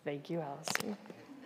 Thank you, Allison.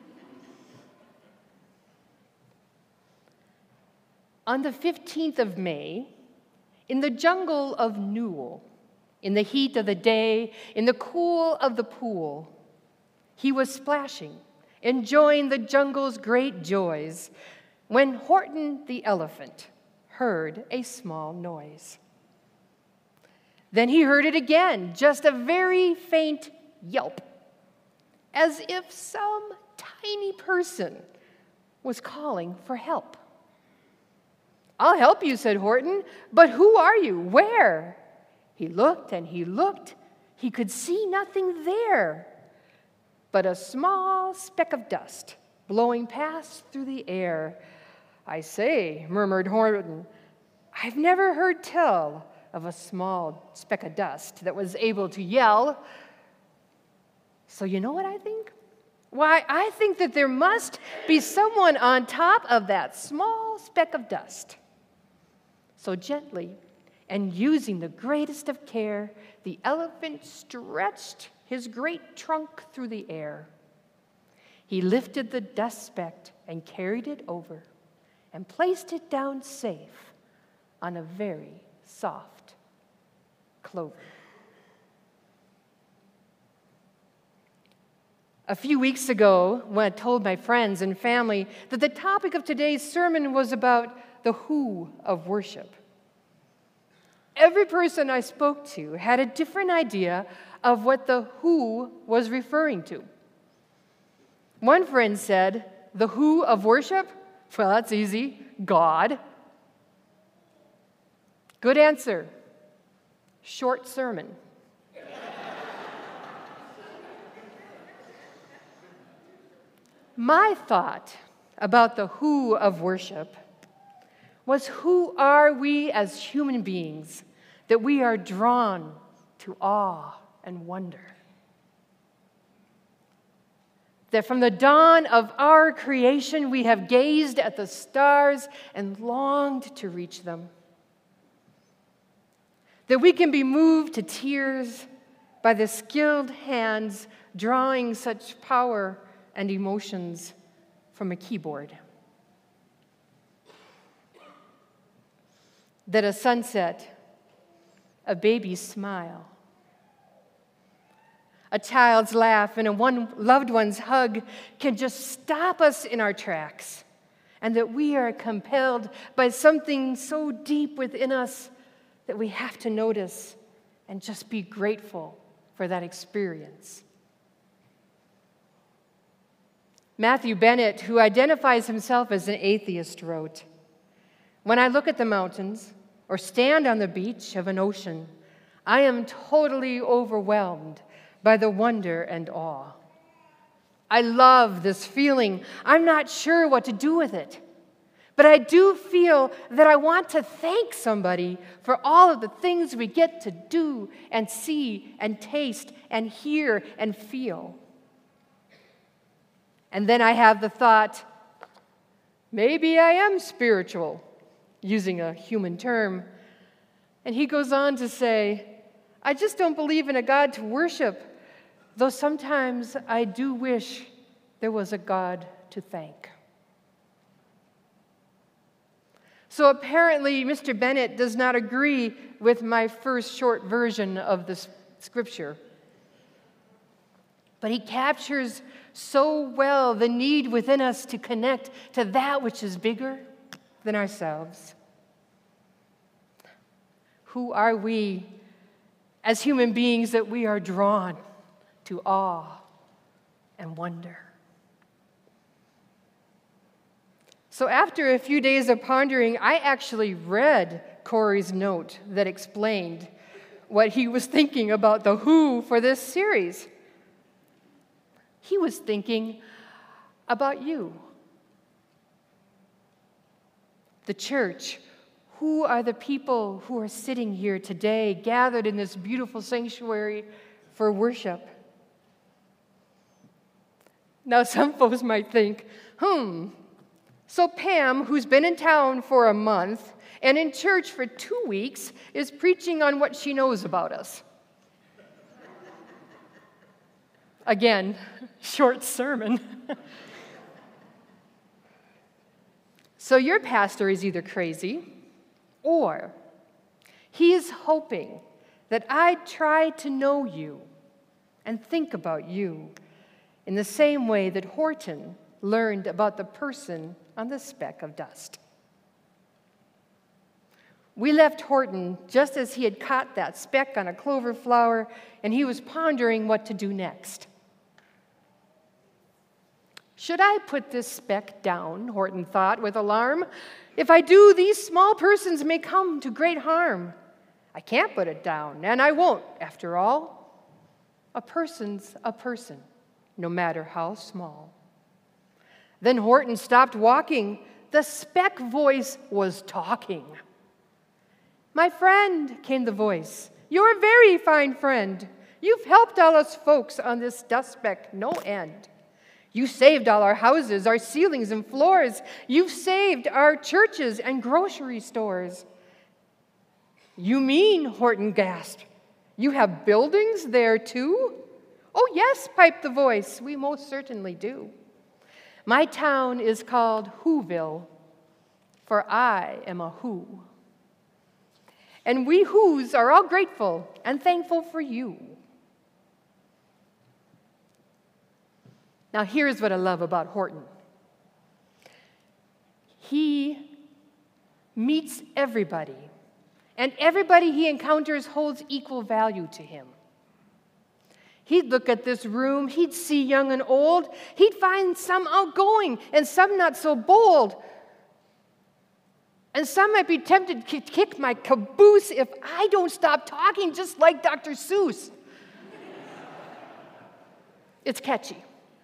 On the 15th of May, in the jungle of Newell, in the heat of the day, in the cool of the pool, he was splashing, enjoying the jungle's great joys, when Horton the elephant heard a small noise. Then he heard it again, just a very faint yelp, as if some tiny person was calling for help. "I'll help you," said Horton, "but who are you? Where?" He looked and he looked. He could see nothing there but a small speck of dust blowing past through the air. "I say," murmured Horton, "I've never heard tell of a small speck of dust that was able to yell. So you know what I think? Why, I think that there must be someone on top of that small speck of dust." So gently, and using the greatest of care, the elephant stretched his great trunk through the air. He lifted the dust speck and carried it over and placed it down safe on a very soft clover. A few weeks ago, when I told my friends and family that the topic of today's sermon was about the who of worship, every person I spoke to had a different idea of what the who was referring to. One friend said, "The who of worship? Well, that's easy. God." Good answer. Short sermon. My thought about the who of worship was, who are we as human beings that we are drawn to awe and wonder? That from the dawn of our creation, we have gazed at the stars and longed to reach them. That we can be moved to tears by the skilled hands drawing such power and emotions from a keyboard. That a sunset, a baby's smile, a child's laugh, and a loved one's hug can just stop us in our tracks, and that we are compelled by something so deep within us that we have to notice and just be grateful for that experience. Matthew Bennett, who identifies himself as an atheist, wrote, "When I look at the mountains or stand on the beach of an ocean, I am totally overwhelmed by the wonder and awe. I love this feeling. I'm not sure what to do with it, but I do feel that I want to thank somebody for all of the things we get to do and see and taste and hear and feel. And then I have the thought, maybe I am spiritual," using a human term. And he goes on to say, "I just don't believe in a God to worship, though sometimes I do wish there was a God to thank." So apparently, Mr. Bennett does not agree with my first short version of this scripture. But he captures so well the need within us to connect to that which is bigger than ourselves. Who are we as human beings that we are drawn to awe and wonder? So after a few days of pondering, I actually read Corey's note that explained what he was thinking about the who for this series. He was thinking about you, the church. Who are the people who are sitting here today, gathered in this beautiful sanctuary for worship? Now, some folks might think, so Pam, who's been in town for a month and in church for 2 weeks, is preaching on what she knows about us. Again, short sermon. So your pastor is either crazy or he is hoping that I try to know you and think about you in the same way that Horton learned about the person on the speck of dust. We left Horton just as he had caught that speck on a clover flower, and he was pondering what to do next. Should I put this speck down, Horton thought with alarm. If I do, these small persons may come to great harm. I can't put it down, and I won't, after all. A person's a person, no matter how small. Then Horton stopped walking. The speck voice was talking. My friend, came the voice, you're a very fine friend. You've helped all us folks on this dust speck no end. You saved all our houses, our ceilings and floors. You've saved our churches and grocery stores. You mean, Horton gasped, you have buildings there too? Oh yes, piped the voice, we most certainly do. My town is called Whoville, for I am a Who. And we Whos are all grateful and thankful for you. Now here's what I love about Horton. He meets everybody, and everybody he encounters holds equal value to him. He'd look at this room, he'd see young and old, he'd find some outgoing and some not so bold. And some might be tempted to kick my caboose if I don't stop talking just like Dr. Seuss. It's catchy.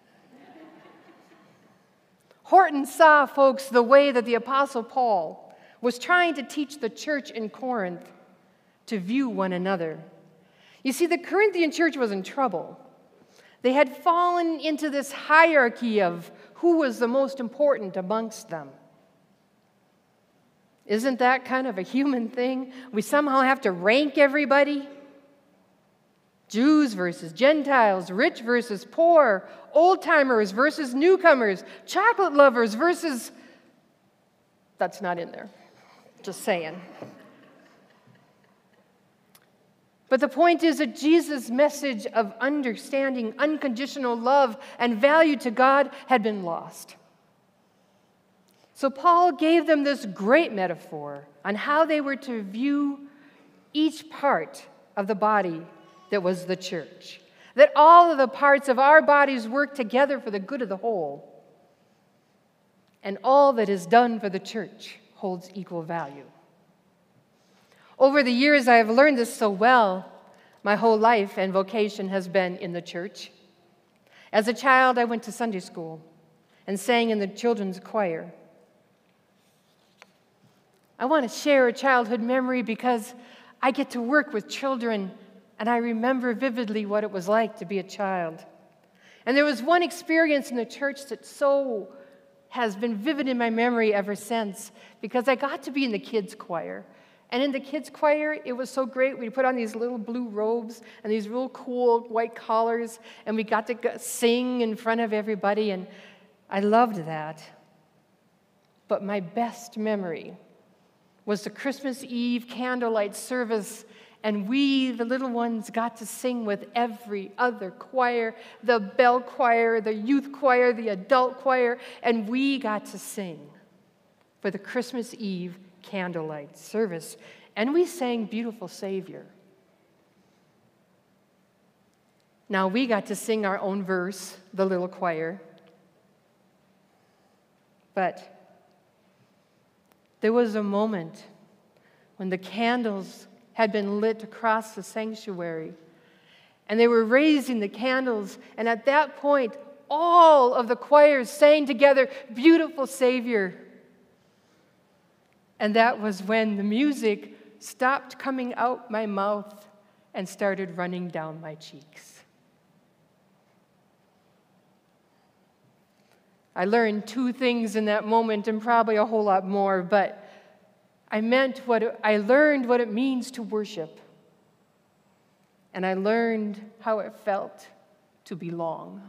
Horton saw, folks, the way that the Apostle Paul was trying to teach the church in Corinth to view one another. You see, the Corinthian church was in trouble. They had fallen into this hierarchy of who was the most important amongst them. Isn't that kind of a human thing? We somehow have to rank everybody. Jews versus Gentiles, rich versus poor, old-timers versus newcomers, chocolate lovers versus... That's not in there. Just saying. But the point is that Jesus' message of understanding, unconditional love, and value to God had been lost. So Paul gave them this great metaphor on how they were to view each part of the body that was the church. That all of the parts of our bodies work together for the good of the whole. And all that is done for the church holds equal value. Over the years, I have learned this so well. My whole life and vocation has been in the church. As a child, I went to Sunday school and sang in the children's choir. I want to share a childhood memory because I get to work with children, and I remember vividly what it was like to be a child. And there was one experience in the church that so has been vivid in my memory ever since, because I got to be in the kids' choir. And in the kids' choir, it was so great. We put on these little blue robes and these real cool white collars, and we got to sing in front of everybody, and I loved that. But my best memory was the Christmas Eve candlelight service, and we, the little ones, got to sing with every other choir, the bell choir, the youth choir, the adult choir, and we got to sing for the Christmas Eve candlelight service. And we sang Beautiful Savior. Now, we got to sing our own verse, the little choir, but there was a moment when the candles had been lit across the sanctuary, and they were raising the candles, and at that point, all of the choirs sang together, Beautiful Savior. And that was when the music stopped coming out my mouth and started running down my cheeks. I learned two things in that moment, and probably a whole lot more, but I learned what it means to worship. And I learned how it felt to belong.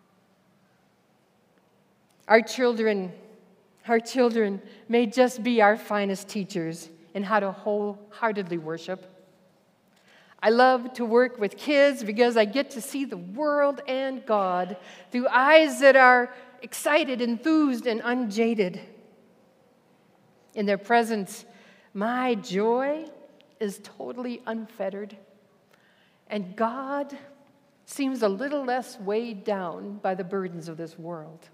Our children may just be our finest teachers in how to wholeheartedly worship. I love to work with kids because I get to see the world and God through eyes that are excited, enthused, and unjaded. In their presence, my joy is totally unfettered, and God seems a little less weighed down by the burdens of this world.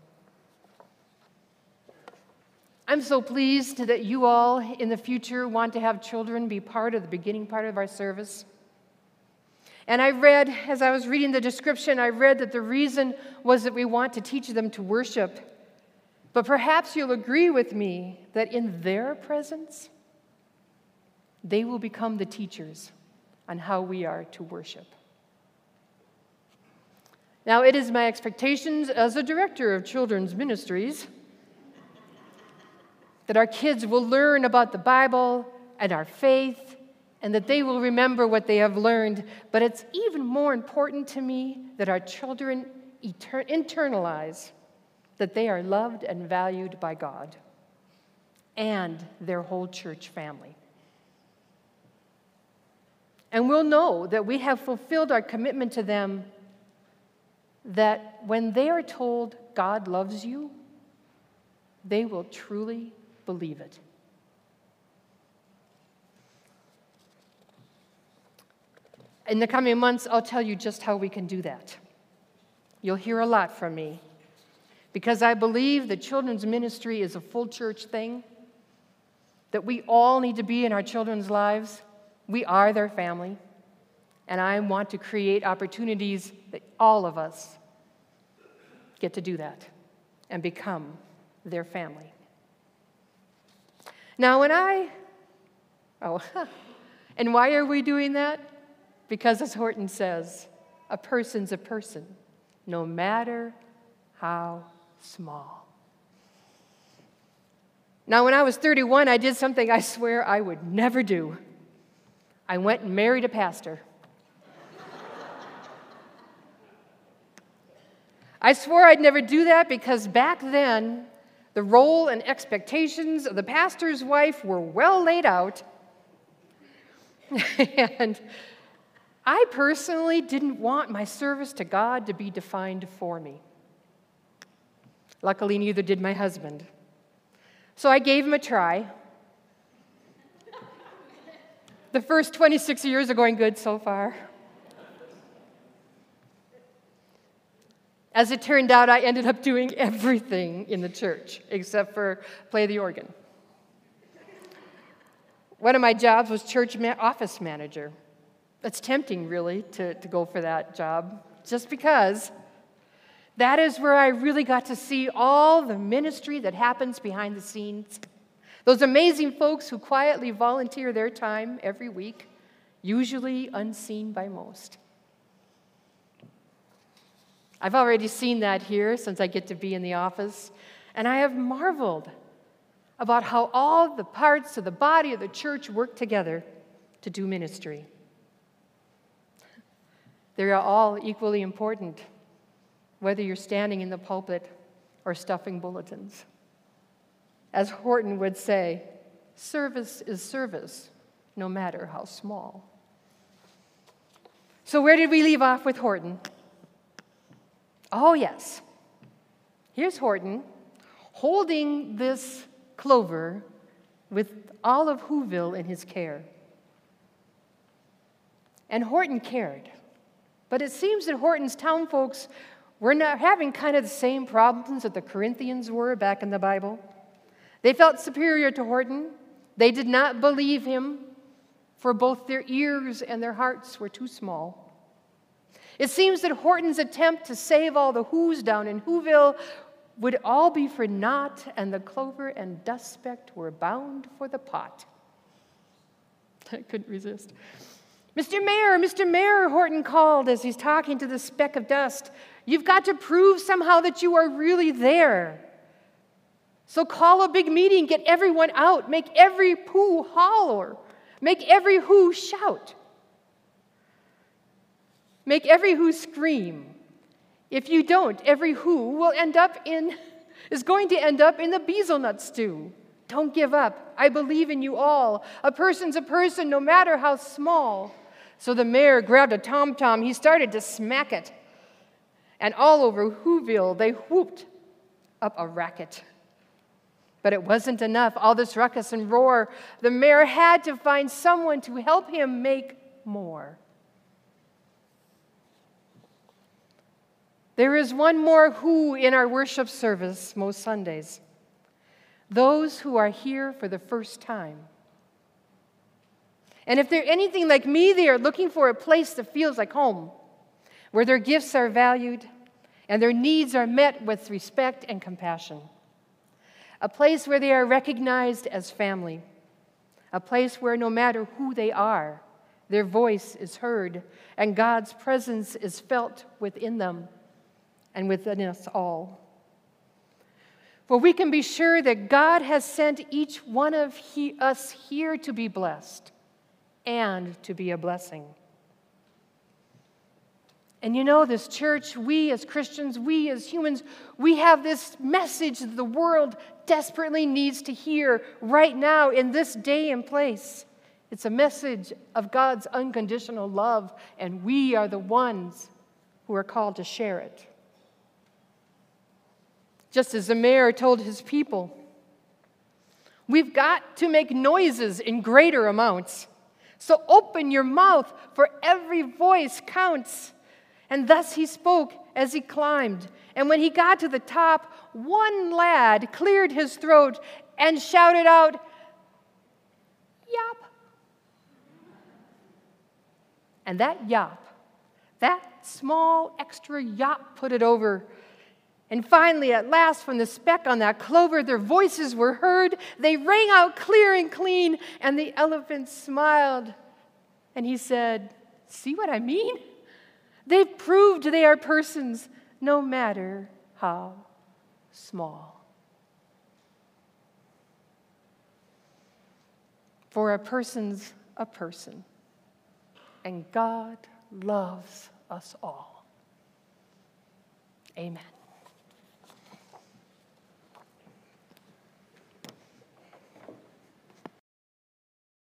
I'm so pleased that you all in the future want to have children be part of the beginning part of our service. And I read, as I was reading the description, I read that the reason was that we want to teach them to worship. But perhaps you'll agree with me that in their presence, they will become the teachers on how we are to worship. Now, it is my expectations as a director of children's ministries that our kids will learn about the Bible and our faith, and that they will remember what they have learned. But it's even more important to me that our children internalize that they are loved and valued by God and their whole church family. And we'll know that we have fulfilled our commitment to them, that when they are told God loves you, they will truly believe it. In the coming months, I'll tell you just how we can do that. You'll hear a lot from me, because I believe that children's ministry is a full church thing, that we all need to be in our children's lives. We are their family, and I want to create opportunities that all of us get to do that and become their family. Now, and why are we doing that? Because, as Horton says, a person's a person, no matter how small. Now, when I was 31, I did something I swear I would never do. I went and married a pastor. I swore I'd never do that because back then, the role and expectations of the pastor's wife were well laid out. And I personally didn't want my service to God to be defined for me. Luckily, neither did my husband. So I gave him a try. The first 26 years are going good so far. As it turned out, I ended up doing everything in the church except for play the organ. One of my jobs was church office manager. It's tempting, really, to go for that job, just because that is where I really got to see all the ministry that happens behind the scenes. Those amazing folks who quietly volunteer their time every week, usually unseen by most. I've already seen that here since I get to be in the office, and I have marveled about how all the parts of the body of the church work together to do ministry. They are all equally important, whether you're standing in the pulpit or stuffing bulletins. As Horton would say, service is service, no matter how small. So where did we leave off with Horton? Oh, yes. Here's Horton holding this clover with all of Whoville in his care. And Horton cared. But it seems that Horton's townfolks were not having kind of the same problems that the Corinthians were back in the Bible. They felt superior to Horton. They did not believe him, for both their ears and their hearts were too small. It seems that Horton's attempt to save all the Whos down in Whoville would all be for naught, and the clover and dust speck were bound for the pot. I couldn't resist. Mr. Mayor, Horton called as he's talking to the speck of dust. You've got to prove somehow that you are really there. So call a big meeting, get everyone out, make every poo holler, make every who shout, make every who scream, If you don't, every who is going to end up in the bezelnut stew. Don't give up. I believe in you all. A person's a person, no matter how small. So the mayor grabbed a tom-tom. He started to smack it. And all over Whoville, they whooped up a racket. But it wasn't enough. All this ruckus and roar, the mayor had to find someone to help him make more. There is one more who in our worship service most Sundays. Those who are here for the first time. And if they're anything like me, they are looking for a place that feels like home, where their gifts are valued and their needs are met with respect and compassion. A place where they are recognized as family. A place where no matter who they are, their voice is heard and God's presence is felt within them and within us all. For we can be sure that God has sent each one of us here to be blessed and to be a blessing. And you know, this church, we as Christians, we as humans, we have this message that the world desperately needs to hear right now in this day and place. It's a message of God's unconditional love, and we are the ones who are called to share it. Just as the mayor told his people, we've got to make noises in greater amounts. So open your mouth, for every voice counts. And thus he spoke as he climbed. And when he got to the top, one lad cleared his throat and shouted out, "Yop!" And that yop, that small extra yop put it over. And finally, at last, from the speck on that clover, their voices were heard. They rang out clear and clean, and the elephant smiled. And he said, "See what I mean? They've proved they are persons, no matter how small." For a person's a person, and God loves us all. Amen.